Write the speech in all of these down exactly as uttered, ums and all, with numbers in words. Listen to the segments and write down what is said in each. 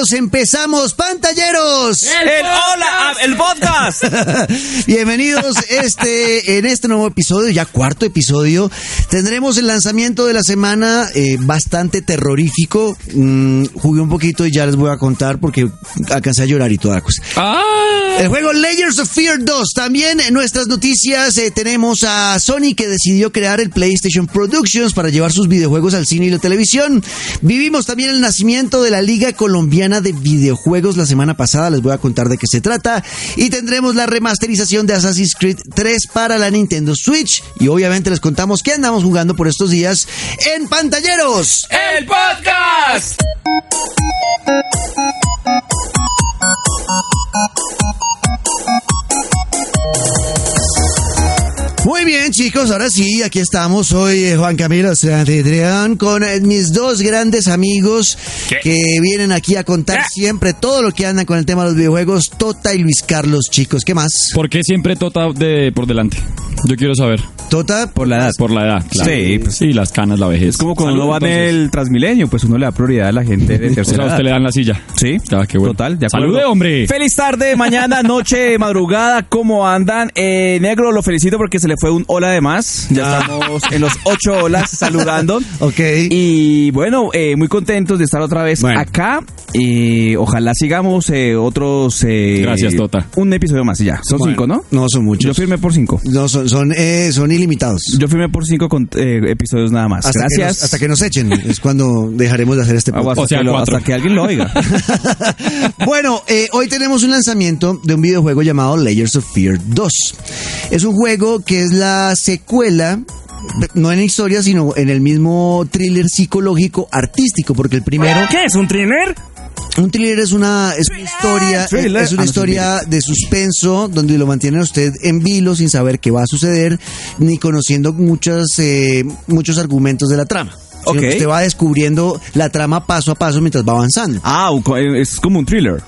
Bienvenidos, empezamos, pantalleros. El, el hola, el podcast. Bienvenidos este en este nuevo episodio, ya cuarto episodio. Tendremos el lanzamiento de la semana, eh, bastante terrorífico. Mm, jugué un poquito y ya les voy a contar porque alcancé a llorar y toda la cosa. Ah. El juego Layers of Fear dos. También en nuestras noticias eh, tenemos a Sony, que decidió crear el PlayStation Productions para llevar sus videojuegos al cine y la televisión. Vivimos también el nacimiento de la Liga Colombiana de Videojuegos la semana pasada, les voy a contar de qué se trata. Y tendremos la remasterización de Assassin's Creed tres para la Nintendo Switch. Y obviamente les contamos qué andamos jugando por estos días en Pantalleros, el podcast. Muy bien, chicos, ahora sí, aquí estamos. Soy eh, Juan Camilo Santitrián con eh, mis dos grandes amigos ¿Qué? que vienen aquí a contar ¿Qué? siempre todo lo que andan con el tema de los videojuegos, Tota y Luis Carlos, chicos. ¿Qué más? ¿Por qué siempre Tota de por delante? Yo quiero saber. ¿Tota? Por la edad. Por la edad, claro. Sí, pues, sí, las canas, la vejez. Es como cuando Salud, uno va en entonces. el Transmilenio, pues uno le da prioridad a la gente de tercera O sea, a edad. usted le dan la silla. Sí, ah, qué bueno. Total, de acuerdo. ¡Salude, hombre! Feliz tarde, mañana, noche, madrugada, ¿cómo andan? Eh, Negro, lo felicito porque se le fue un hola de más. Ya ah. estamos en los ocho holas saludando. Ok. Y bueno, eh, muy contentos de estar otra vez bueno. acá. Eh, ojalá sigamos eh, otros... Eh, Gracias, Tota. Un episodio más y ya. Son bueno, cinco, ¿no? No, son muchos. Yo firmé por cinco. No, son, son, eh, son ilimitados. Yo firmé por cinco con, eh, episodios nada más. Hasta Gracias. Que nos, hasta que nos echen. Es cuando dejaremos de hacer este podcast. Hasta, o sea, que, lo, hasta que alguien lo oiga. Bueno, eh, hoy tenemos un lanzamiento de un videojuego llamado Layers of Fear dos. Es un juego que es la secuela, no en historia, sino en el mismo thriller psicológico artístico, porque el primero... ¿Qué es un thriller? Un thriller es una, es una historia, Thriller. es una Ah, no, historia de suspenso donde lo mantiene a usted en vilo sin saber qué va a suceder ni conociendo muchos, eh, muchos argumentos de la trama. Sino Okay. que usted va descubriendo la trama paso a paso mientras va avanzando. Ah, es como un thriller.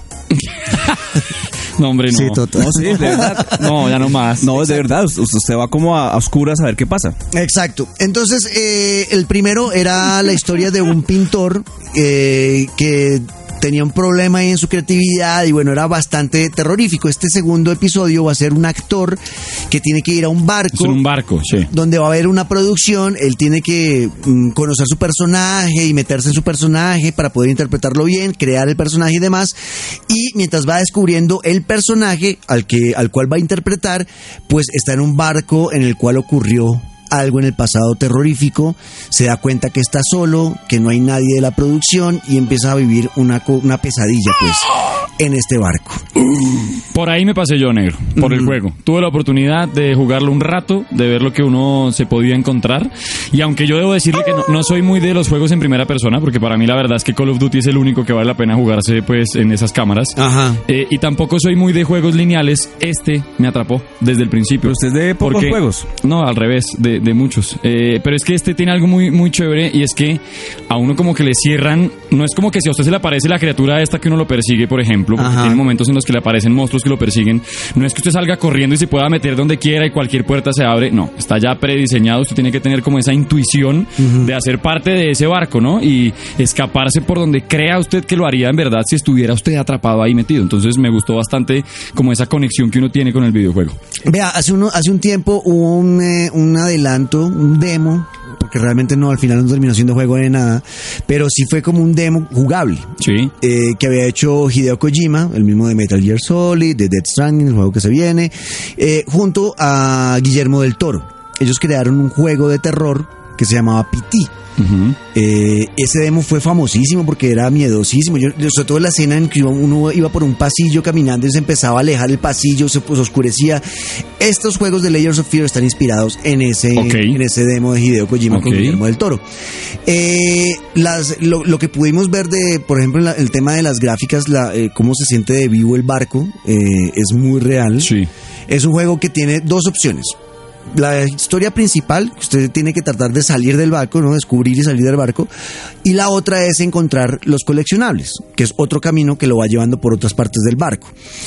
No, hombre, no. Sí, Tota. No, sí, de verdad. No, ya no más. No, es de verdad. Usted va como a, a oscuras a ver qué pasa. Exacto. Entonces, eh, el primero era la historia de un pintor eh, que tenía un problema ahí en su creatividad y bueno, era bastante terrorífico. Este segundo episodio va a ser un actor que tiene que ir a un barco. Es en un barco, sí. Donde va a haber una producción, él tiene que mm, conocer su personaje y meterse en su personaje para poder interpretarlo bien, crear el personaje y demás. Y mientras va descubriendo el personaje al que al cual va a interpretar, pues está en un barco en el cual ocurrió algo en el pasado terrorífico, se da cuenta que está solo, que no hay nadie de la producción y empieza a vivir una, una pesadilla, pues, en este barco. Por ahí me pasé yo, Negro, por Mm. el juego. Tuve la oportunidad de jugarlo un rato, de ver lo que uno se podía encontrar. Y aunque yo debo decirle que no, no soy muy de los juegos en primera persona, porque para mí la verdad es que Call of Duty es el único que vale la pena jugarse pues en esas cámaras. Ajá. Eh, y tampoco soy muy de juegos lineales. Este me atrapó desde el principio. Pero usted es de pocos Porque- juegos. No, al revés, de, de muchos. Eh, pero es que este tiene algo muy, muy chévere y es que a uno como que le cierran, no es como que si a usted se le aparece la criatura esta que uno lo persigue, por ejemplo, porque Ajá. tiene momentos en los que le aparecen monstruos que lo persiguen, no es que usted salga corriendo y se pueda meter donde quiera y cualquier puerta se abre, no, está ya prediseñado, usted tiene que tener como esa intuición uh-huh. de hacer parte de ese barco, ¿no? Y escaparse por donde crea usted que lo haría en verdad si estuviera usted atrapado ahí metido. Entonces me gustó bastante como esa conexión que uno tiene con el videojuego. Vea, hace, uno, hace un tiempo hubo un, eh, un adelanto, un demo, porque realmente no, al final no terminó siendo juego de nada, pero sí fue como un demo jugable. Sí. Eh, que había hecho Hideo Kojima, el mismo de Metal Gear Solid, de Death Stranding, el juego que se viene, eh, junto a Guillermo del Toro. Ellos crearon un juego de terror que se llamaba P T. Uh-huh. Eh, ese demo fue famosísimo porque era miedosísimo. Yo, yo, sobre todo la escena en que uno iba por un pasillo caminando y se empezaba a alejar el pasillo, se pues, oscurecía. Estos juegos de Layers of Fear están inspirados en ese, okay. en ese demo de Hideo Kojima okay. con Guillermo del Toro. Eh, las, lo, lo que pudimos ver de, por ejemplo, la, el tema de las gráficas, la, eh, cómo se siente de vivo el barco, eh, es muy real. Sí. Es un juego que tiene dos opciones. La historia principal, usted tiene que tratar de salir del barco, ¿no? Descubrir y salir del barco. Y la otra es encontrar los coleccionables, que es otro camino que lo va llevando por otras partes del barco.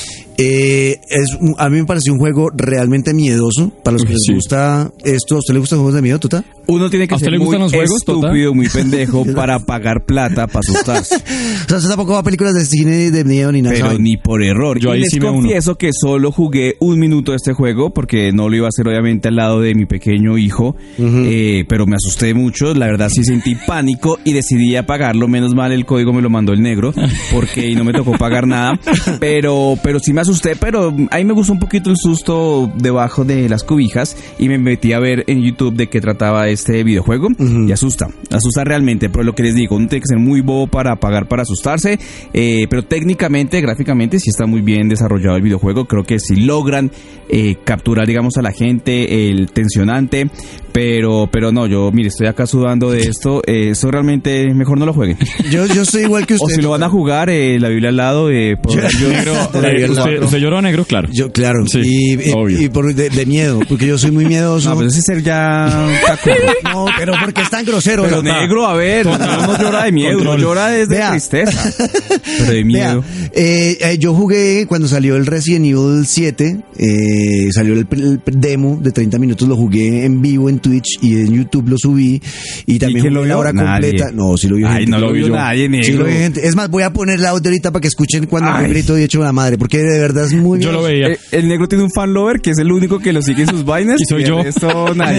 Eh, es, a mí me pareció un juego realmente miedoso. Para los que sí. les gusta esto, ¿a usted le gustan juegos de miedo, Tota? Uno tiene que ¿A usted ser le gustan muy los juegos, Tota? estúpido, muy pendejo para pagar plata, para asustarse. O sea, usted tampoco va a películas de cine de miedo ni nada. Pero ¿saben? ni por error. Yo y ahí les sí me uno. confieso que solo jugué un minuto de este juego porque no lo iba a hacer obviamente al lado de mi pequeño hijo, eh, pero me asusté mucho, la verdad sí sentí pánico y decidí apagarlo. Menos mal el código me lo mandó el negro porque no me tocó pagar nada, pero pero sí me asusté, pero ahí me gustó un poquito el susto debajo de las cobijas y me metí a ver en YouTube de qué trataba este videojuego. Y asusta, asusta realmente, pero lo que les digo, uno tiene que ser muy bobo para pagar para asustarse, eh, pero técnicamente, gráficamente sí está muy bien desarrollado el videojuego. Creo que sí logran eh, capturar, digamos, a la gente, el tensionante, pero pero no, yo, mire, estoy acá sudando de esto, eh, eso realmente mejor no lo jueguen. Yo, yo soy igual que usted. O si lo van a jugar, eh, la Biblia al lado, eh, por- Yo- Negro, La eh, Biblia al usted, lado. usted lloró, negro, claro. Yo, claro, Sí, y, y- obvio. y por de, de miedo, porque yo soy muy miedoso. No, pero ese ser ya taco. No, pero porque es tan grosero. Pero o sea, negro, a ver, uno no llora de miedo, uno Control. llora desde Vea. tristeza. Pero de miedo. Vea, eh, eh, yo jugué cuando salió el Resident Evil siete, eh, salió el, el demo de treinta minutos, lo jugué en vivo en Twitch y en YouTube lo subí y también quién lo jugué la vio? hora Nadie. completa. No, sí lo vio Ay, gente. no lo lo vi vio yo. nadie, Sí negro. lo vio gente. Es más, voy a poner el audio ahorita para que escuchen cuando Ay. yo grito y echo la madre, porque de verdad es muy Yo lo miedoso. veía. Eh, el negro tiene un fan lover que es el único que lo sigue en sus vainas. Y soy el yo. resto, nadie.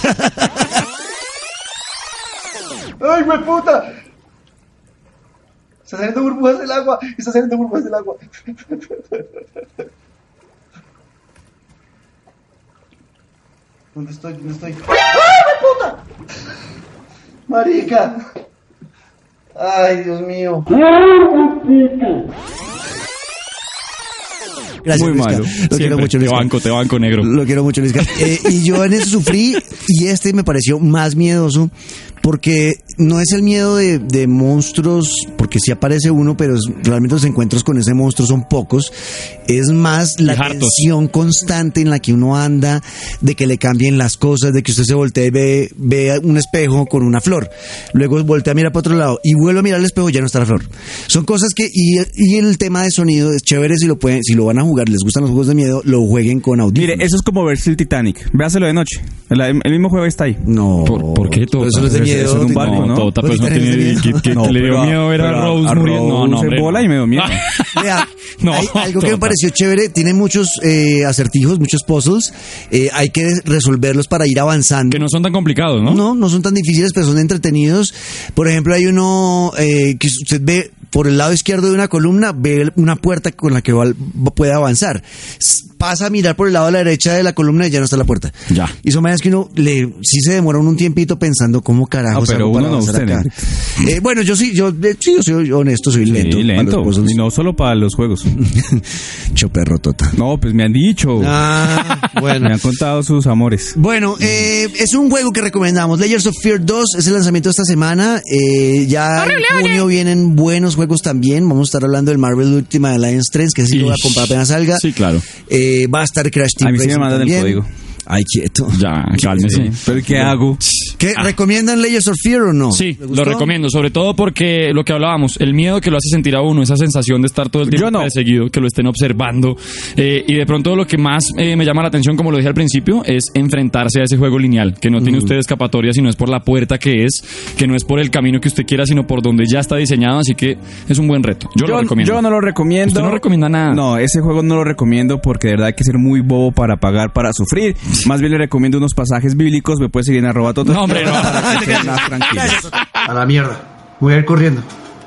¡Ay, güey, puta! Está saliendo burbujas del agua. Está saliendo burbujas del agua. ¿Dónde estoy? ¿Dónde estoy? ¡Ay, güey, puta! Marica. Ay, Dios mío. Gracias, Muy Luisca. malo. Lo quiero Siempre, mucho, te Luisca. banco, te banco, negro. Lo quiero mucho, Luisca. Eh, y yo en eso sufrí y este me pareció más miedoso porque no es el miedo de, de monstruos, porque sí aparece uno, pero es- realmente los encuentros con ese monstruo son pocos. Es más la Y hartos. tensión constante en la que uno anda, de que le cambien las cosas, de que usted se voltee y ve, ve un espejo con una flor. Luego voltea a mirar para otro lado y vuelve a mirar al espejo y ya no está la flor. Son cosas que, y, y el tema de sonido es chévere si lo pueden, si lo van a jugar, les gustan los juegos de miedo, lo jueguen con audífonos. Mire, eso es como verse el Titanic. Véaselo de noche. El, el mismo juego está ahí. No. ¿Por- por qué, Tota? Eso no es de Eso- miedo. eso es un Tito. barco, No, ¿no? Tota, pues no Pues tiene tenés que, que- No, que le dio pero a- miedo ver a pero a- Rose a muriendo. No, Rose no, en hombre, bola no. y me dio miedo. Vea, No, hay algo que me Tota. pareció chévere, tiene muchos eh, acertijos, muchos puzzles, eh, hay que resolverlos para ir avanzando. Que no son tan complicados, ¿no? No, no son tan difíciles, pero son entretenidos. Por ejemplo, hay uno eh, que usted ve por el lado izquierdo de una columna, ve una puerta con la que va- puede avanzar. S- Pasa a mirar por el lado de la derecha de la columna y ya no está la puerta. Ya. Y son maneras que uno le, sí se demora uno un tiempito pensando cómo carajos Ah, pero hago para uno no, avanzar usted, acá. Eh, bueno, yo sí, yo, de- sí, yo soy honesto, soy lento. Sí, para lento. los puzzles. Y no solo para los juegos. Choperro tota. No, pues me han dicho. Ah, bueno. Me han contado sus amores. Bueno, eh, es un juego que recomendamos. Layers of Fear dos es el lanzamiento de esta semana. Eh, ya en junio vienen buenos juegos también. Vamos a estar hablando del Marvel Ultimate Alliance tres, que sí lo voy a comprar apenas salga. Sí, claro. Eh, va a estar Crash Team A mí sí me Racing mandan el también. código. Ay, quieto. Ya, cálmese. ¿Pero qué hago? ¿Qué? ¿Recomiendan Layers of Fear o no? Sí, ¿Les gustó? lo recomiendo, sobre todo porque lo que hablábamos, el miedo que lo hace sentir a uno, esa sensación de estar todo el tiempo Yo no. perseguido, que lo estén observando, eh, y de pronto lo que más eh, me llama la atención, como lo dije al principio, es enfrentarse a ese juego lineal, que no tiene usted escapatoria, sino es por la puerta que es, que no es por el camino que usted quiera, sino por donde ya está diseñado, así que es un buen reto. Yo, lo recomiendo. yo no lo recomiendo. ¿Usted no recomienda nada? No, ese juego no lo recomiendo porque de verdad hay que ser muy bobo para pagar, para sufrir. Más bien le recomiendo unos pasajes bíblicos. Me puede seguir en arroba toto. No, hombre, no. Para que estén más tranquilos. A la mierda. Voy a ir corriendo.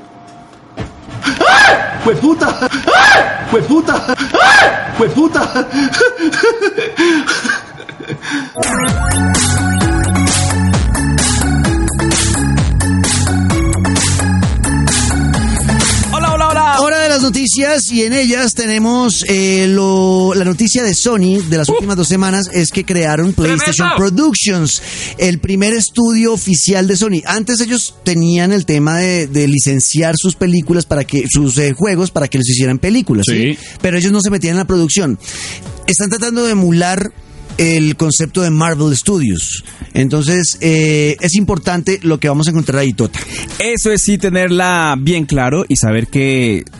¡Ay! ¡Hueputa! ¡Ay! ¡Hueputa! ¡Ay! ¡Hueputa! Hola, hola, hola. Hora de las noticias y en ellas tenemos eh, lo, la noticia de Sony de las últimas dos semanas es que crearon PlayStation Productions, el primer estudio oficial de Sony. Antes ellos tenían el tema de, de licenciar sus películas para que sus eh, juegos para que los hicieran películas, ¿sí? Sí. Pero ellos no se metían en la producción. Están tratando de emular el concepto de Marvel Studios. Entonces, eh, es importante lo que vamos a encontrar ahí, Tota. Eso es sí tenerla bien claro y saber que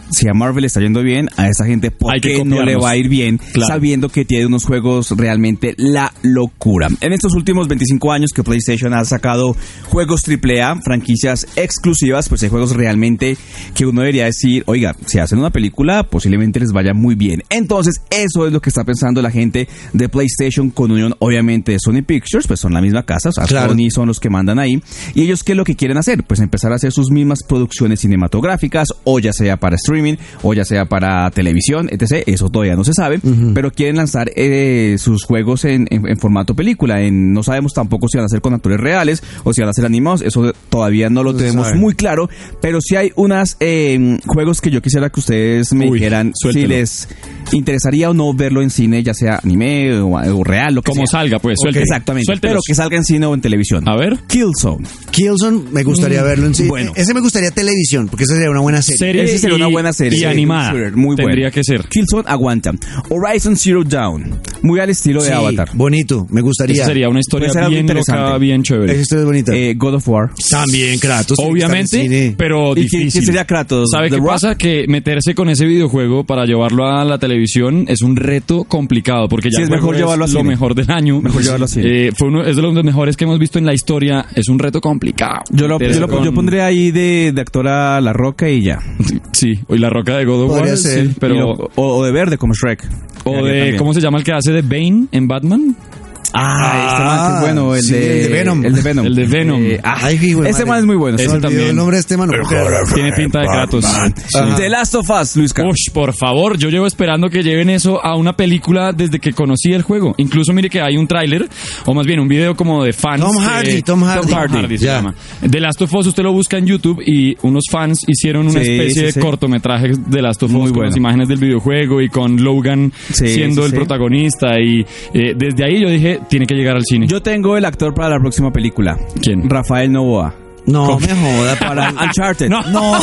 si a Marvel le está yendo bien, a esa gente ¿por Hay que qué no le copiarnos. va a ir bien Claro. sabiendo que tiene unos juegos realmente la locura? En estos últimos veinticinco años que PlayStation ha sacado juegos triple A, franquicias exclusivas, pues hay juegos realmente que uno debería decir, oiga, si hacen una película, posiblemente les vaya muy bien. Entonces, eso es lo que está pensando la gente de PlayStation con unión, obviamente, de Sony Pictures, pues son la misma casa, o sea, Claro. Sony son los que mandan ahí. ¿Y ellos qué es lo que quieren hacer? Pues empezar a hacer sus mismas producciones cinematográficas, o ya sea para streaming, o ya sea para televisión, etcétera. Eso todavía no se sabe, uh-huh. pero quieren lanzar eh, sus juegos en, en, en formato película. En, no sabemos tampoco si van a ser con actores reales o si van a ser animados. Eso todavía no lo no tenemos muy claro, pero sí hay unos eh, juegos que yo quisiera que ustedes me Uy, dijeran suéltelo. Si les interesaría o no verlo en cine, ya sea anime o, o real, lo que como sea. salga, pues, okay. Exactamente, Suéltelos. pero que salga en cine o en televisión. A ver. Killzone. Killzone me gustaría mm, verlo en cine. Bueno. Ese me gustaría televisión, porque esa sería una buena serie. serie Esa sería y, una buena serie. Y sí, animada. Muy buena. Tendría que ser. Killzone aguanta. Horizon Zero Dawn. Muy al estilo de sí, Avatar. Bonito, me gustaría. Esa sería una historia bien loca, bien chévere. Esa historia es bonita. Eh, God of War. También Kratos. Obviamente, pero difícil. ¿Y qué sería Kratos? ¿Sabe qué pasa? Que meterse con ese videojuego para llevarlo a la televisión es un reto complicado, porque ya sí, es mejor es llevarlo a lo cine. mejor del año. Mejor llevarlo así. Eh, fue uno, es de los mejores que hemos visto en la historia. Es un reto complicado. Yo lo, yo, lo con... yo pondría ahí de, de actor a La Roca y ya. Sí, y La Roca de God of War. ser. Sí, pero... Lo, o, o de verde como Shrek. O de, también. ¿Cómo se llama el que hace de Bane en Batman? Ah, este man que es bueno, el, sí, de, el de Venom. El de Venom. El de Venom. Eh, ah, Ay, hijo, ese man es muy bueno. Ese también. El nombre de este man. Tiene pinta de Kratos. Sí. The Last of Us, Luis Carlos. Ush, por favor, yo llevo esperando que lleven eso a una película desde que conocí el juego. Incluso mire que hay un tráiler, o más bien un video como de fans. Tom Hardy, de, Tom Hardy. Tom Hardy, Hardy se yeah. llama. The Last of Us, usted lo busca en YouTube y unos fans hicieron una sí, especie sí, de sí. cortometraje de Last of Us muy con bueno. las imágenes del videojuego y con Logan sí, siendo sí, el sí. protagonista. Y eh, desde ahí yo dije, tiene que llegar al cine. Yo tengo el actor para la próxima película. ¿Quién? Rafael Novoa. No, me joda. Para Uncharted. No. No.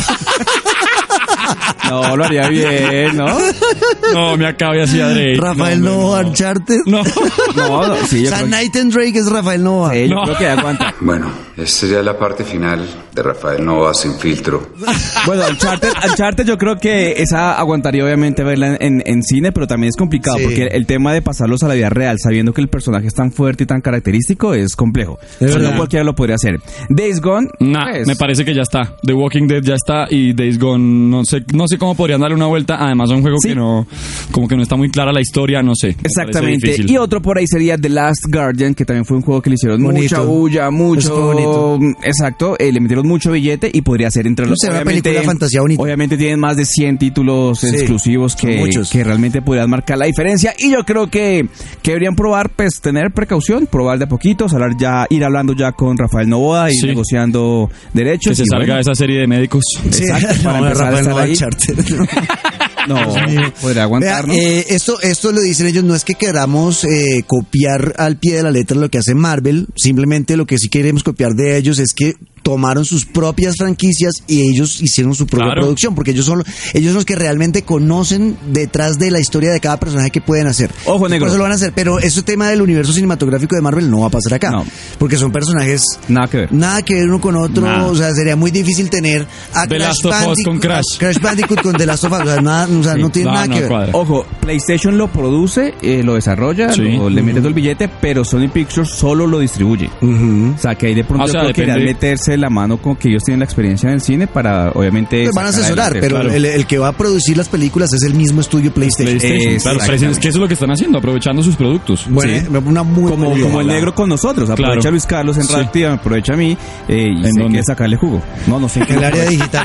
No, lo haría bien, ¿no? No, me acabé así a Drake. Rafael no, Novoa, no. Uncharted. No. No, no, sí, yo San creo, Nathan Drake es Rafael Novoa. sí, yo No. creo que aguanta. Bueno, esta ya es la parte final de Rafael Novoa sin filtro. Bueno, Uncharted, Uncharted yo creo que esa aguantaría obviamente verla en, en cine, pero también es complicado Sí. porque el tema de pasarlos a la vida real sabiendo que el personaje es tan fuerte y tan característico es complejo. Es O sea, verdad. no cualquiera lo podría hacer. Days Gone, Nah, pues, me parece que ya está. The Walking Dead ya está y Days Gone no sé, no sé cómo podrían darle una vuelta. Además es un juego Sí. que no, como que no está muy clara la historia, no sé. Me parece exactamente. difícil. Y otro por ahí sería The Last Guardian, que también fue un juego que le hicieron Bonito. mucha bulla, mucho. Es bonito. Exacto, eh, le metieron mucho billete y podría ser entre los. O sea, una película de fantasía bonita. Obviamente tienen más de cien títulos Sí, exclusivos son que, muchos. que realmente podrían marcar la diferencia. Y yo creo que, que deberían probar, pues, tener precaución, probar de a poquitos, hablar ya, ir hablando ya con Rafael Novoa y Sí. negociando derechos. que se y salga bueno, esa serie de médicos. Sí, Exacto, para no, empezar a Rafael estar Novoa, ahí. Uncharted. No, podría aguantar, ¿no? Vea, eh, esto, esto lo dicen ellos, no es que queramos eh, copiar al pie de la letra lo que hace Marvel, simplemente lo que sí queremos copiar de ellos es que tomaron sus propias franquicias y ellos hicieron su propia Claro. producción, porque ellos son, ellos son los que realmente conocen detrás de la historia de cada personaje que pueden hacer. Ojo, negro. Por eso lo van a hacer, pero ese tema del universo cinematográfico de Marvel no va a pasar acá, No. porque son personajes Nada que ver. nada que ver uno con otro, Nada. o sea, sería muy difícil tener a The Crash Last of Us Bandicoot con Crash. a Crash Bandicoot con The Last of Us, o sea, nada, o sea, Sí. no tiene No, nada no que ver. cuadra. Ojo, PlayStation lo produce, eh, lo desarrolla, Sí. lo- le mete todo el billete, pero Sony Pictures solo lo distribuye. Ujú. O sea, que ahí de pronto O sea, yo creo que depende- querían meterse la mano con que ellos tienen la experiencia en el cine para, obviamente... Te van a sacar asesorar, adelante. pero claro. el, el que va a producir las películas es el mismo estudio PlayStation. PlayStation, claro, Exactamente. es que eso es lo que están haciendo, aprovechando sus productos. Bueno, Sí. una muy Como, buena como el idea. negro con nosotros, aprovecha Claro. a Luis Carlos en Sí. Reactiva, me aprovecha a mí eh, y ¿En sé dónde? que sacarle jugo. No, no sé en qué. En el área digital.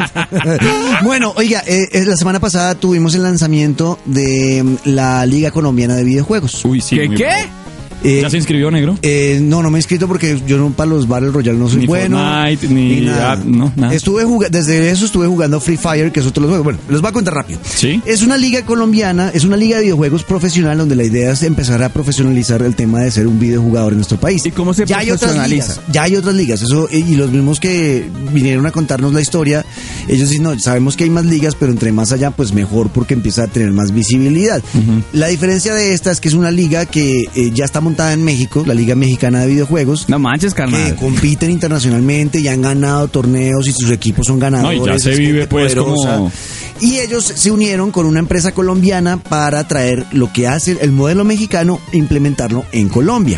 Bueno, oiga, eh, eh, la semana pasada tuvimos el lanzamiento de mm, la Liga Colombiana de Videojuegos. Uy, sí. ¿Qué, muy qué? bueno. Eh, ¿Ya se inscribió, negro? eh, no, no me he inscrito porque yo no para los Battle Royale no soy Ni bueno. Fortnite, ni nada. app, no, nada. Estuve jugando, desde eso estuve jugando Free Fire, que es otro de los juegos. Bueno, les voy a contar rápido. Sí. Es una liga colombiana, es una liga de videojuegos profesional donde la idea es empezar a profesionalizar el tema de ser un videojugador en nuestro país. ¿Y cómo se ya hay otras profesionaliza? ligas, ya hay otras ligas, eso y los mismos que vinieron a contarnos la historia, ellos dicen, no, sabemos que hay más ligas, pero entre más allá pues mejor porque empieza a tener más visibilidad. La diferencia de esta es que es una liga que eh, ya estamos montada en México, la Liga Mexicana de Videojuegos. No manches, carnal. Que compiten internacionalmente y han ganado torneos y sus equipos son ganadores. No, y ya se vive pues poderosa. como... Y ellos se unieron con una empresa colombiana para traer lo que hace el modelo mexicano e implementarlo en Colombia.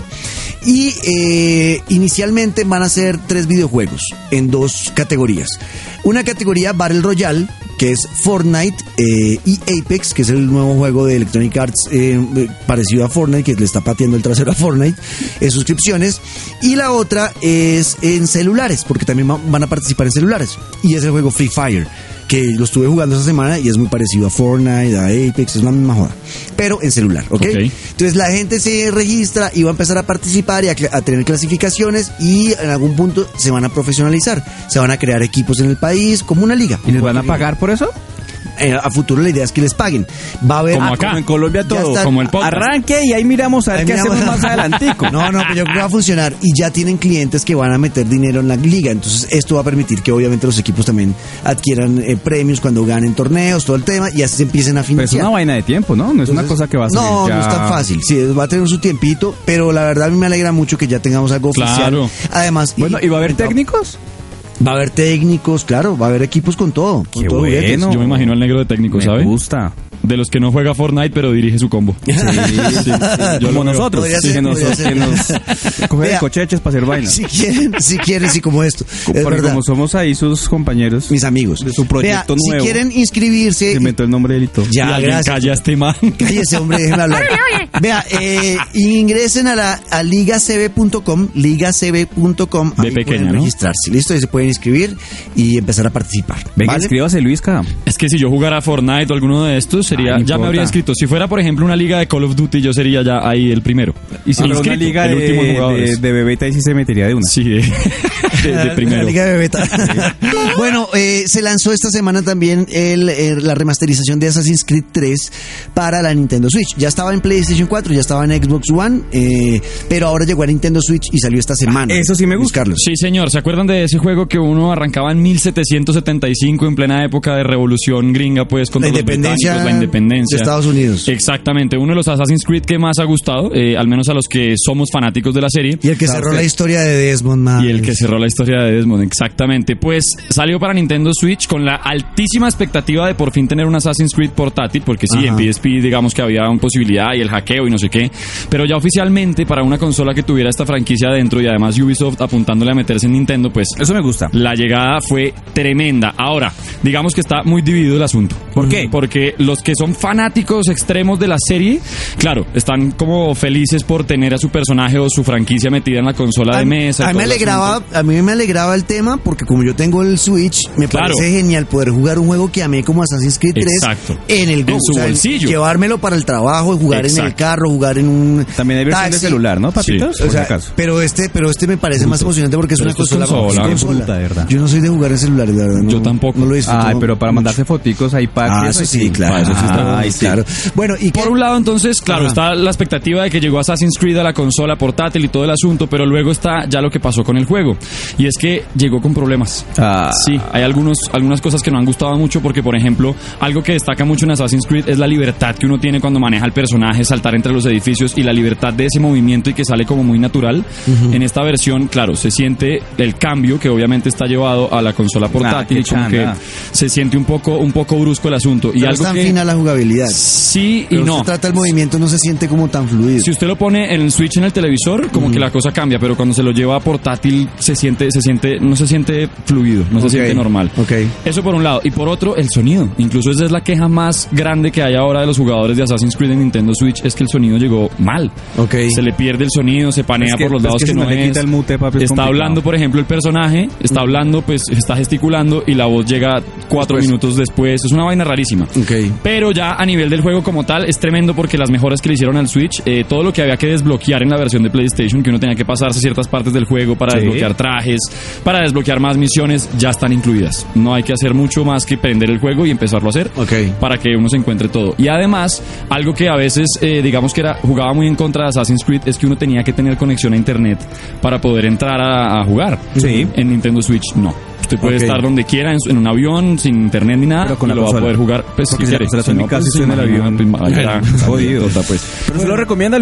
Y eh, inicialmente van a ser tres videojuegos en dos categorías. Una categoría Battle Royale, que es Fortnite, eh, y Apex, que es el nuevo juego de Electronic Arts eh, parecido a Fortnite, que le está pateando el trasero a Fortnite en suscripciones. Y la otra es en celulares, porque también van a participar en celulares. Y es el juego Free Fire, que lo estuve jugando esta semana y es muy parecido a Fortnite, a Apex, es la misma joda, pero en celular, ¿ok? okay. Entonces la gente se registra y va a empezar a participar y a, a tener clasificaciones y en algún punto se van a profesionalizar, se van a crear equipos en el país como una liga. ¿Y les van a pagar por eso? Eh, a futuro la idea es que les paguen. Va a haber como acá, como en Colombia todo, está, como el podcast. Arranque y ahí miramos a ver ahí qué miramos. hacemos más adelantico. No, no, pero yo creo que va a funcionar y ya tienen clientes que van a meter dinero en la liga, entonces esto va a permitir que obviamente los equipos también adquieran eh, premios cuando ganen torneos, todo el tema y así se empiecen a financiar. Pero es una vaina de tiempo, ¿no? No es entonces, una cosa que va a salir No, ya... no es tan fácil. Sí, va a tener su tiempito, pero la verdad a mí me alegra mucho que ya tengamos algo claro. oficial. Además, bueno, ¿y va a haber técnicos? Va a haber técnicos, claro, va a haber equipos con todo. Con Qué todo bueno. juguetes. Yo me imagino al negro de técnico, ¿sabe? Me gusta. De los que no juega Fortnite, pero dirige su combo. Sí, sí, sí. Yo como nosotros. Podría Sí, ser, que nos, podría ser. que nos coger cocheches para hacer vainas. Si quieren, si quieren, sí, como esto. Es Porque verdad. como somos ahí sus compañeros. Mis amigos. De su proyecto Vea, nuevo. Si quieren inscribirse. Se inventó el nombre de él y todo. Ya, y alguien gracias. calla a este man. Cállese, hombre, déjeme hablar. Vea, eh, ingresen a la a ligacb punto com, ligacb punto com. De pequeña, pueden ¿no? registrarse, listo, ahí se pueden inscribir y empezar a participar. Venga, ¿vale? inscríbase, Luisca. Es que si yo jugara Fortnite o alguno de estos, sería Ah, no ya me importa. habría inscrito. Si fuera, por ejemplo, una liga de Call of Duty, yo sería ya ahí el primero. Y si fuera una Inscrito, liga el de, último en de, jugadores. de bebeta, ahí sí se metería de una. Sí, de, de, de primero. La Liga de Beta. Bueno, eh, se lanzó esta semana también el, el- la remasterización de Assassin's Creed tres para la Nintendo Switch. Ya estaba en PlayStation cuatro, ya estaba en Xbox One, eh, pero ahora llegó a Nintendo Switch y salió esta semana. Eso sí me gusta. Luis Carlos. Sí, señor. ¿Se acuerdan de ese juego que uno arrancaba en mil setecientos setenta y cinco en plena época de revolución gringa, pues, contra La los independencia británicos, la independencia de Estados Unidos. Exactamente. Uno de los Assassin's Creed que más ha gustado, eh, al menos a los que somos fanáticos de la serie. Y el que cerró la historia de Desmond, man. Y el que cerró la historia de Desmond, exactamente. Pues salió para Nintendo Switch con la altísima expectativa de por fin tener un Assassin's Creed portátil, porque sí, Ajá. en P S P digamos que había una posibilidad y el hackeo y no sé qué, pero ya oficialmente para una consola que tuviera esta franquicia adentro y además Ubisoft apuntándole a meterse en Nintendo, pues Eso me gusta. la llegada fue tremenda. Ahora, digamos que está muy dividido el asunto. ¿Por qué? Porque los que son fanáticos extremos de la serie, claro, están como felices por tener a su personaje o su franquicia metida en la consola de mesa. y A mí, me todo el alegraba, asunto. a mí me alegraba el tema porque como yo tengo el Switch, me Claro. parece genial poder jugar un juego que amé como Assassin's Creed tres Exacto. en el Go. En su bolsillo. Llevármelo para el trabajo, jugar en el Exacto. carro, jugar en un También hay versión taxi. de celular, ¿no, papitos? Sí. Por O sea, si acaso. pero este, pero este me parece más emocionante porque es Pero una esto es consola, consola, es qué consola. bruta, de verdad. Yo no soy de jugar en celulares, de verdad. No, Yo tampoco. No lo disfruto. Ay, pero para mandarse foticos ahí para Ah, eso sí, claro. eso sí está- Ay, sí. claro. Bueno, y Por qué- un lado, entonces, claro, Ajá. está la expectativa de que llegó Assassin's Creed a la consola portátil y todo el asunto, pero luego está ya lo que pasó con el juego. Y es que llegó con problemas. Ah. Sí, hay algunos, algunas cosas que no han gustado mucho porque, por ejemplo, algo que destaca mucho en Assassin's Creed es la libertad que uno tiene cuando maneja al personaje, saltar entre los edificios y la libertad de ese movimiento y que sale como muy natural. En esta versión, claro, se siente el cambio que obviamente está llevado a la consola portátil qué y como que chanda. se siente un poco, un poco brusco el asunto. Y pero algo es tan que fina la jugabilidad. sí y Pero no. se trata el movimiento, no se siente como tan fluido. Si usted lo pone en el Switch en el televisor, como que la cosa cambia, pero cuando se lo lleva a portátil se siente, se siente, no se siente fluido, no se Ok, siente normal. ok. Eso por un lado. Y por otro, el sonido. Incluso esa es la queja más grande que hay ahora de los jugadores de Assassin's Creed en Nintendo Switch, es que el sonido llegó mal. Ok. Se le pierde el sonido, se panea Es que- por los es lados que que, si no no le es. quita el mute, papi, es está complicado. hablando, por ejemplo, el personaje, está hablando, pues está gesticulando y la voz llega cuatro Después. minutos después. Es una vaina rarísima. Ok. Pero ya a nivel del juego como tal es tremendo porque las mejoras que le hicieron al Switch, eh, todo lo que había que desbloquear en la versión de PlayStation, que uno tenía que pasarse ciertas partes del juego para Sí. desbloquear trajes, para desbloquear más misiones, ya están incluidas. No hay que hacer mucho más que prender el juego y empezarlo a hacer Ok. para que uno se encuentre todo. Y además, algo que a veces, eh, digamos que era jugaba muy en contra de Assassin's Creed, es que uno tenía que tener conexión a internet para poder entrar a, a jugar. Sí. En Nintendo Switch no. Usted puede Ok. estar donde quiera, en, su- en un avión, sin internet ni nada, Pero con y la lo va a consola. poder jugar, pues, Porque si si la quiere. consola está Si en mi no, casa pues, y estoy en el imagina, avión, pues, está ya, jodido. tota, pues. ¿Pero se lo recomienda, Luis?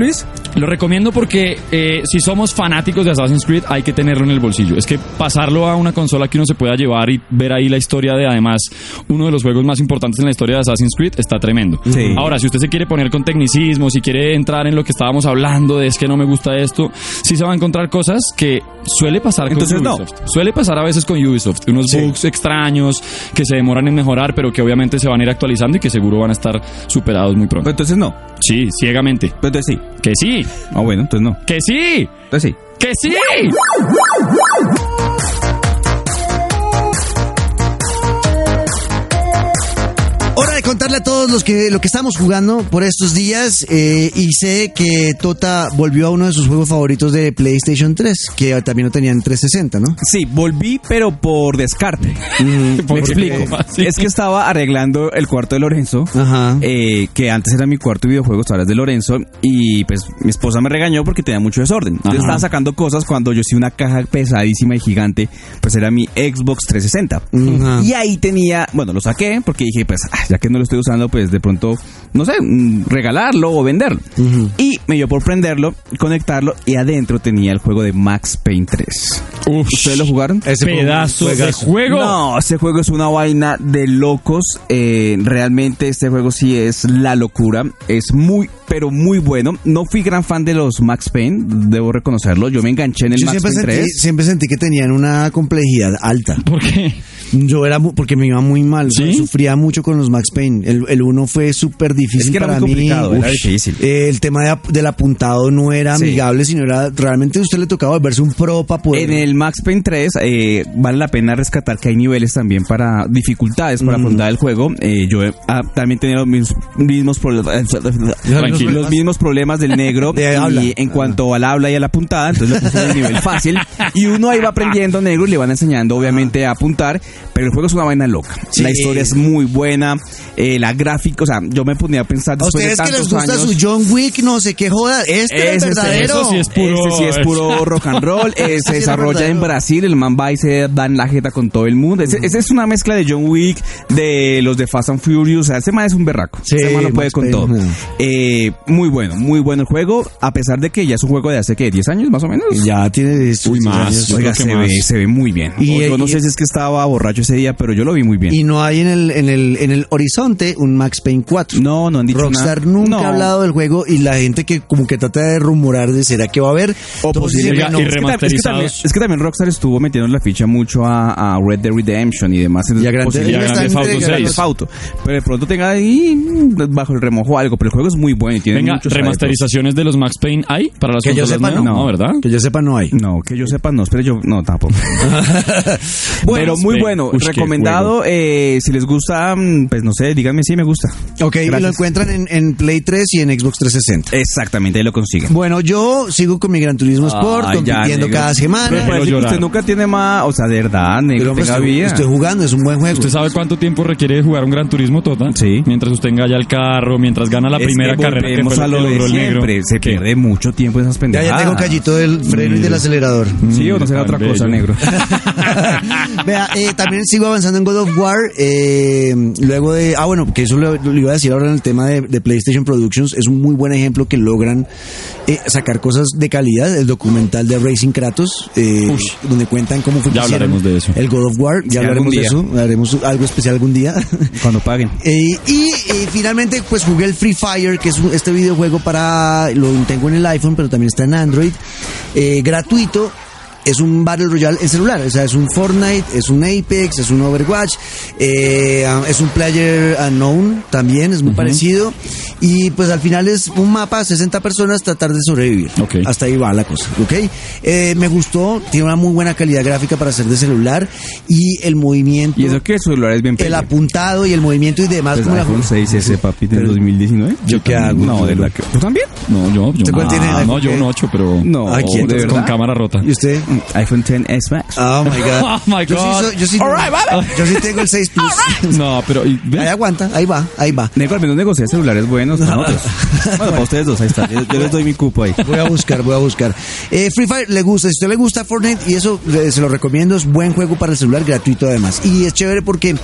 Lo recomiendo porque eh, si somos fanáticos de Assassin's Creed hay que tenerlo en el bolsillo. Es que pasarlo a una consola que uno se pueda llevar y ver ahí la historia de, además, uno de los juegos más importantes en la historia de Assassin's Creed está tremendo. Sí. Ahora, si usted se quiere poner con tecnicismo, si quiere entrar en lo que estábamos hablando de es que no me gusta esto, sí se va a encontrar cosas que suele pasar con Entonces, Ubisoft. No. Suele pasar a veces con Ubisoft. Unos Sí. bugs extraños que se demoran en mejorar, pero que obviamente se van a ir actualizando y que seguro van a estar superados muy pronto. Pero entonces no. Sí, ciegamente. Pero entonces sí. Que sí. Ah, bueno, entonces no. Que sí. Entonces sí. ¡Que sí! Hora de contarle a todos los que lo que estamos jugando por estos días eh, y sé que Tota volvió a uno de sus juegos favoritos de PlayStation tres, que también lo tenía en trescientos sesenta, ¿no? Sí, volví, pero por descarte. ¿Por Me qué? explico. ¿Cómo así? Es que estaba arreglando el cuarto de Lorenzo, Ajá. eh, que antes era mi cuarto de videojuegos, ahora es de Lorenzo, y pues mi esposa me regañó porque tenía mucho desorden. Entonces Ajá. estaba sacando cosas cuando yo sí una caja pesadísima y gigante, pues era mi Xbox trescientos sesenta. Ajá. Y ahí tenía, bueno, lo saqué porque dije, pues ah, ya que no lo estoy usando, pues de pronto, no sé, mm, regalarlo o venderlo. Ujú. Y me dio por prenderlo, conectarlo, y adentro tenía el juego de Max Payne tres. Uf, ¿Ustedes lo jugaron? Ese fue un pedazo de juegazo. juego. No, ese juego es una vaina de locos. Eh, realmente este juego sí es la locura. Es muy, pero muy bueno. No fui gran fan de los Max Payne, debo reconocerlo. Yo me enganché en el Yo Max siempre Payne sentí, tres. siempre sentí que tenían una complejidad alta. ¿Por qué? Yo era mu- porque me iba muy mal, o sea, ¿Sí? sufría mucho con los Max Payne. El, el uno fue súper difícil Es que era para muy mí. complicado, era Ush. difícil. Eh, el tema de, ap- del apuntado no era Sí. amigable, sino era realmente a usted le tocaba volverse un pro para poder. En el Max Payne tres eh, vale la pena rescatar que hay niveles también para dificultades para Ujú. afrontar el juego. Eh, yo he ah, también tenía los mismos, mismos problemas Tranquilo. los mismos problemas del negro De y habla. en cuanto al habla y a la puntada, entonces lo puse en el nivel fácil y uno ahí va aprendiendo negro y le van enseñando obviamente a apuntar, pero el juego es una vaina loca. Sí. La historia es muy buena, eh, la gráfica, o sea, yo me ponía a pensar A después de ustedes que les tantos gusta años. su John Wick, no sé qué joda. Este es el Ese verdadero. eso sí es puro- Ese sí es puro rock and roll. eh, Ese sí se es desarrolla en verdadero. Brasil. El man va y se da en la jeta con todo el mundo. Ese, ese es una mezcla de John Wick, de los de Fast and Furious. O sea, ese man es un berraco. Sí, ese man lo puede Max con Payne, todo. ajá. Eh, muy bueno, muy bueno el juego. A pesar de que ya es un juego de hace, ¿qué? ¿diez años más o menos? Ya tiene sus Uy, más. años. Yo Oiga, creo que se más. ve, se ve muy bien. Y- O yo no y- sé si es que estaba borracho ese día, pero yo lo vi muy bien. Y no hay en el, en el, en el horizonte un Max Payne cuatro. no, no han dicho Rockstar nada. nunca No. ha hablado del juego y la gente que como que trata de rumorar de será que va a haber. O todos dicen posible- que no. y Es que, tam- es, que también, remasterizados. es que también Rockstar estuvo metiendo la ficha mucho a, a Red Dead Redemption y demás. Y a Grand Posible- Y a Theft Grand Theft Auto Auto seis. Theft Auto. Pero de pronto tenga ahí mm, bajo el remojo algo. Pero el juego es muy bueno y tiene Venga, muchos remasterizaciones de los Max Payne hay para las Que yo consolas sepa, nuevas? no. No, ¿verdad? Que yo sepa, no hay. adeptos. No, que yo sepa, no. Pero yo, no, tampoco. Pero muy Payne. bueno. Ush, qué Recomendado. Eh, si les gusta, mm, pues no sé, díganme si me gusta. Ok, y lo Gracias. encuentran en, en Play tres y en Xbox trescientos sesenta. Exactamente, ahí lo consiguen. Bueno, yo sigo con mi Gran Turismo Sport, Ay, ya, compitiendo negro. cada semana. Pero parece que llorar. usted nunca tiene más, o sea, de verdad, negro, Pero, pues, tenga estoy, vida. estoy jugando, es un buen juego. ¿Usted sabe cuánto tiempo requiere jugar un Gran Turismo, Tota? Sí. Mientras usted engaña el carro, mientras gana la Es primera que carrera que volvemos fue a lo lo que de logró el negro. siempre. Se ¿Qué? pierde mucho tiempo en esas Ya, pendejadas. ya tengo callito del freno y del acelerador. Sí, o no será Tan otra cosa, bello. negro. Vea, eh, también sigo avanzando en God of War. eh, luego de. Ah, bueno, que eso lo, lo iba a decir ahora en el tema de, de PlayStation Productions. Es un muy buen ejemplo que logran eh, sacar cosas de calidad. El documental de Racing Kratos, eh, Ush. donde cuentan cómo fue que Ya hicieron hablaremos de eso. el God of War. Ya Sí, hablaremos de algún eso. Haremos algo especial algún día. Cuando paguen. Eh, y eh, finalmente pues jugué el Free Fire, que es un- este videojuego para, lo tengo en el iPhone, pero también está en Android, eh, gratuito. Es un Battle Royale en celular, o sea, es un Fortnite, es un Apex, es un Overwatch, eh, es un Player Unknown también, es muy parecido. Y pues al final es un mapa, sesenta personas, tratar de sobrevivir. Ok. Hasta ahí va la cosa, ¿ok? Eh, me gustó, tiene una muy buena calidad gráfica para ser de celular y el movimiento, Y eso que el celular es bien el pelle. apuntado y el movimiento y demás. Pues como la- iPhone seis ese, papi, del Pero- dos mil diecinueve. ¿Yo qué hago? No, de la que... ¿Tú también? No, yo, yo. ¿Usted cuál Ah, tiene? no, iPhone yo qué? un ocho, pero. No, Ay, ¿quién? ¿de con verdad? cámara rota. ¿Y usted? iPhone X S Max. Oh my God. Oh my Yo sí, God. soy- yo sí, All right, vale. yo sí tengo el seis Plus. No, pero. y- ve, Ahí aguanta, ahí va, ahí va. Negro, al menos negocia celulares buenos para nosotros. Bueno, para ustedes dos, ahí está. Yo, yo les doy mi cupo ahí. Voy a buscar, voy a buscar. Eh, Free Fire le gusta, si a usted le gusta Fortnite, y eso eh, se lo recomiendo, es buen juego para el celular, gratuito además. Y es chévere porque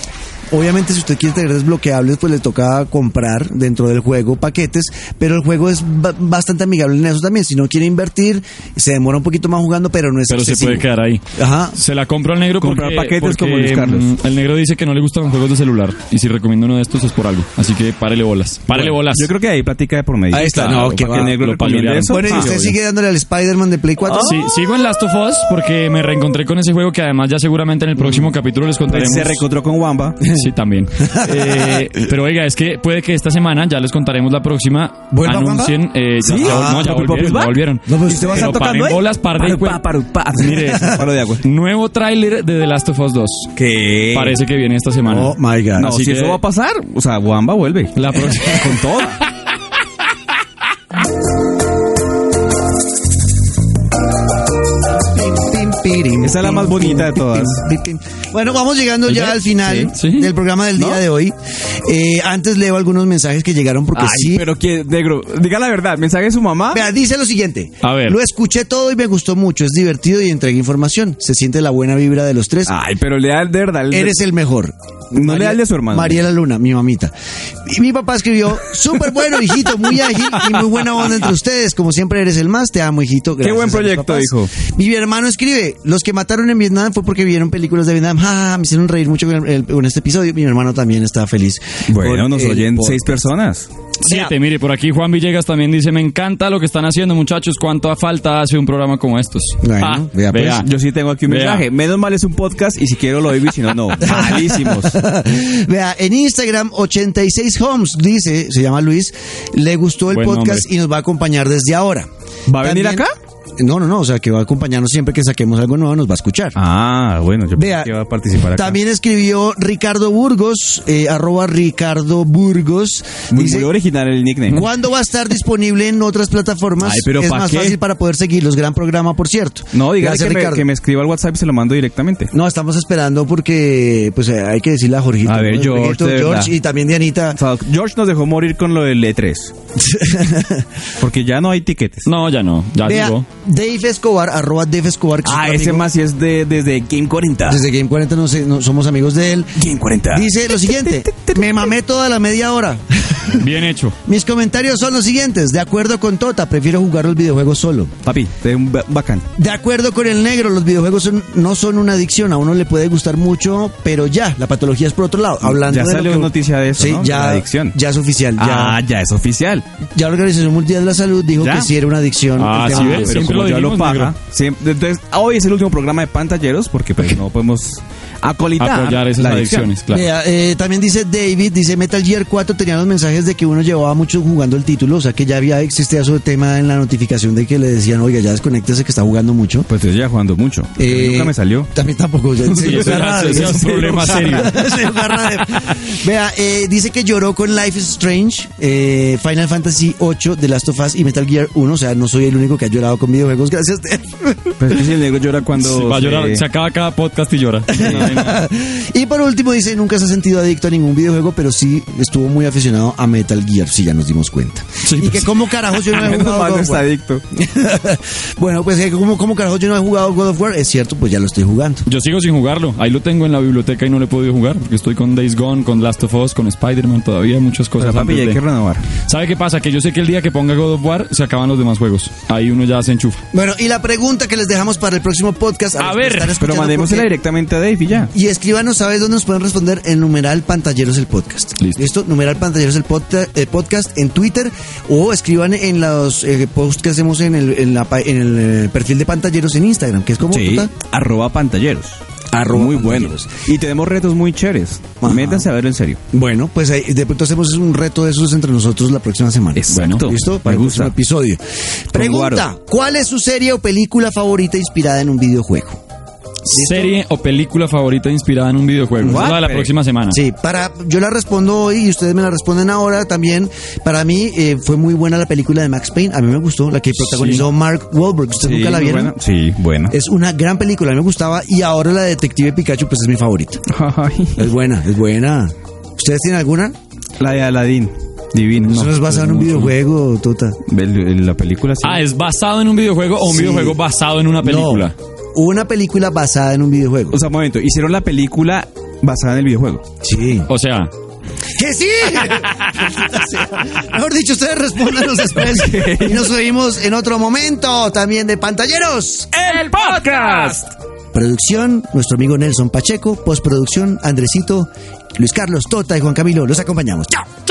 Obviamente, si usted quiere tener desbloqueables, pues le toca comprar dentro del juego paquetes, pero el juego es ba- bastante amigable en eso también. Si no quiere invertir, se demora un poquito más jugando, pero no es Pero excesivo. se puede quedar ahí. Ajá. Se la compro al negro Comprar porque, paquetes porque, como Luis Carlos. mm, el negro dice que no le gustan los juegos de celular. Y si recomiendo uno de estos es por algo. Así que párele bolas. Párele Bueno, bolas. Yo creo que ahí platica de por medio. Ahí está, Claro, no, que para va, el negro lo recomiende palulearon. eso. Bueno, y Ah, usted obvio. sigue dándole al Spider-Man de Play cuatro. Sí, sigo en Last of Us porque me reencontré con ese juego que además ya seguramente en el próximo capítulo les contaremos. Se reencontró con Wamba. Sí, también. Eh, pero oiga, es que puede que esta semana, ya les contaremos la próxima, ¿Vuelva anuncien... Eh, ya, ¿Sí? ya- Ah, no, ya ¿Papi, volvieron, Papi, ya volvieron. No, pero ¿Usted va a estar Pero tocando paren ahí? bolas, par de... Paru, pa, paru, pa. Mire, Paro de agua. nuevo tráiler de The Last of Us dos. ¿Qué? Parece que viene esta semana. Oh my God. No, Así si que- eso va a pasar, o sea, Wamba vuelve. La próxima... Con todo. Pim, pirim, Esa es la pim, más bonita de pim, todas. pim, pim, pim. Bueno, vamos llegando ya ¿Ya? al final Sí, sí. del programa del día ¿No? de hoy. Eh, antes leo algunos mensajes que llegaron porque Ay, sí. pero que, negro, diga la verdad, mensaje de su mamá. Vea, dice lo siguiente. A ver. Lo escuché todo y me gustó mucho. Es divertido y entrega información. Se siente la buena vibra de los tres. Ay, pero le da el de verdad. el de- Eres el mejor. No le da el de su hermano. Mariela Luna, mi mamita. Y mi papá escribió, súper bueno, hijito, muy ágil y muy buena onda entre ustedes. Como siempre eres el más, te amo, hijito. Gracias buen a los proyecto, papás. hijo. Mi hermano escribe, los que mataron en Vietnam fue porque vieron películas de Vietnam. Ja, ja, ja, me hicieron reír mucho con, el- con este episodio. Mi hermano también está feliz. Bueno, con nos el oyen podcast. seis personas. Siete, mire, por aquí Juan Villegas también dice, me encanta lo que están haciendo, muchachos, cuánto falta hace un programa como estos. Bueno, Ah, vea, pues, Yo sí tengo aquí un Vea. mensaje. Menos mal es un podcast y si quiero lo oigo y si no, no. Malísimos. Vea, en Instagram ochenta y seis Homes dice, se llama Luis, le gustó el Buen podcast nombre. y nos va a acompañar desde ahora. ¿Va a venir También- acá? No, no, no, o sea, que va a acompañarnos siempre que saquemos algo nuevo, nos va a escuchar. Ah, bueno, yo Vea, pensé que iba a participar acá. También escribió Ricardo Burgos, eh, arroba Ricardo Burgos. Muy, dice, muy original el nickname. ¿cuándo va a estar disponible en otras plataformas? Ay, pero es ¿pa' más qué? fácil para poder seguirlos. Gran programa, por cierto. No, dígale Gracias, que me, Ricardo. que me escriba al WhatsApp y se lo mando directamente. No, estamos esperando porque pues eh, hay que decirle a Jorgito. A ver, ¿no? George, Jorgito, de verdad. George y también Dianita. O sea, George nos dejó morir con lo del E tres. Porque ya no hay tiquetes. No, ya no, ya Vea, llegó. Dave Escobar, arroba Dave Escobar. que es Ah, un ese amigo- más sí es de, desde Game cuarenta. Desde Game cuarenta no sé, no, somos amigos de él. Game cuarenta. Dice lo siguiente, me mamé toda la media hora. Bien hecho. Mis comentarios son los siguientes. De acuerdo con Tota, prefiero jugar los videojuegos solo. Papi, de un ba- bacán. De acuerdo con el negro, los videojuegos son- no son una adicción. A uno le puede gustar mucho, pero ya, la patología es por otro lado. Hablando Ya de lo salió que- noticia de eso, Sí, ¿no? ya, De la adicción. ya es oficial. Ya, Ah, ya es oficial. ya la Organización Mundial de la Salud dijo ¿Ya? que sí era una adicción. Ah, el tema sí, de ves, los Pero siempre como lo ya lo dijimos, paga, negro. siempre- entonces hoy es el último programa de pantalleros porque pues no podemos acolitar Apoyar esas la adicción. adicciones, claro. Vea, eh, también dice David, dice Metal Gear cuatro tenía los mensajes de que uno llevaba mucho jugando el título, o sea que ya había existía su tema en la notificación de que le decían, oiga, ya desconéctese que está jugando mucho. Pues estoy ya jugando mucho. Eh, Nunca me salió. También tampoco. Ya, en serio, Ese ya- garra, ese ya es un sí, problema garra, serio. sí, garra de- Vea, eh, dice que lloró con Life is Strange, eh, Final Fantasy ocho, The Last of Us y Metal Gear uno, o sea, no soy el único que ha llorado con videojuegos, gracias. Pues es que si el negro llora cuando Sí, va a se- llorar, se acaba cada podcast y llora. Y por último dice, nunca se ha sentido adicto a ningún videojuego, pero sí estuvo muy aficionado a Metal Gear, sí, ya nos dimos cuenta. Sí, y pues que sí. como carajos yo no he Menos jugado mal God no of está War. adicto. Bueno, pues que como, como carajos yo no he jugado God of War, es cierto, pues ya lo estoy jugando. Yo sigo sin jugarlo. Ahí lo tengo en la biblioteca y no lo he podido jugar porque estoy con Days Gone, con Last of Us, con Spider-Man, todavía muchas Pues cosas. papi, antes ya hay de- que renovar. ¿Sabe qué pasa? Que yo sé que el día que ponga God of War se acaban los demás juegos. Ahí uno ya se enchufa. Bueno, y la pregunta que les dejamos para el próximo podcast. A los que ver, están Pero escuchando, mandémosela porque- directamente a Dave y ya. Y escríbanos, ¿sabes dónde nos pueden responder? En numeral pantalleros el podcast. Listo. Numeral pantalleros el podca- eh, podcast en Twitter o escriban en los eh, posts que hacemos en el, en la pa- en el eh, perfil de pantalleros en Instagram, que es como Sí, puta, arroba pantalleros. Arroba muy pantalleros. buenos. Y tenemos retos muy chéveres. Ajá. Métanse a verlo en serio. Bueno, pues ahí, de pronto hacemos un reto de esos entre nosotros la próxima semana. Exacto. Bueno, ¿listo? Para Me el gusta. próximo episodio. Pregunta, Guaro. ¿cuál es su serie o película favorita inspirada en un videojuego? Serie o película favorita inspirada en un videojuego. Esa es la de la What? próxima semana. Sí, para yo la respondo hoy y ustedes me la responden ahora también. Para mí eh, fue muy buena la película de Max Payne. A mí me gustó, la que protagonizó Mark Wahlberg. ¿Ustedes nunca la muy vieron? buena. Sí, bueno. Es una gran película, a mí me gustaba. Y ahora la de Detective Pikachu, pues es mi favorita. Ay. Es buena, es buena. ¿Ustedes tienen alguna? La de Aladdin. Divino. Eso no es basado en un videojuego, Tota. El- el- La película sí. Ah, ¿es basado en un videojuego o un Sí. videojuego basado en una película? No, una película basada en un videojuego. O sea, un momento, hicieron la película basada en el videojuego. Sí. O sea, ¡Que sí! Mejor dicho, ustedes respóndanos después. Y nos oímos en otro momento también de Pantalleros. ¡el podcast! Producción, nuestro amigo Nelson Pacheco. Postproducción, Andresito, Luis Carlos, Tota y Juan Camilo. Los acompañamos. ¡Chao!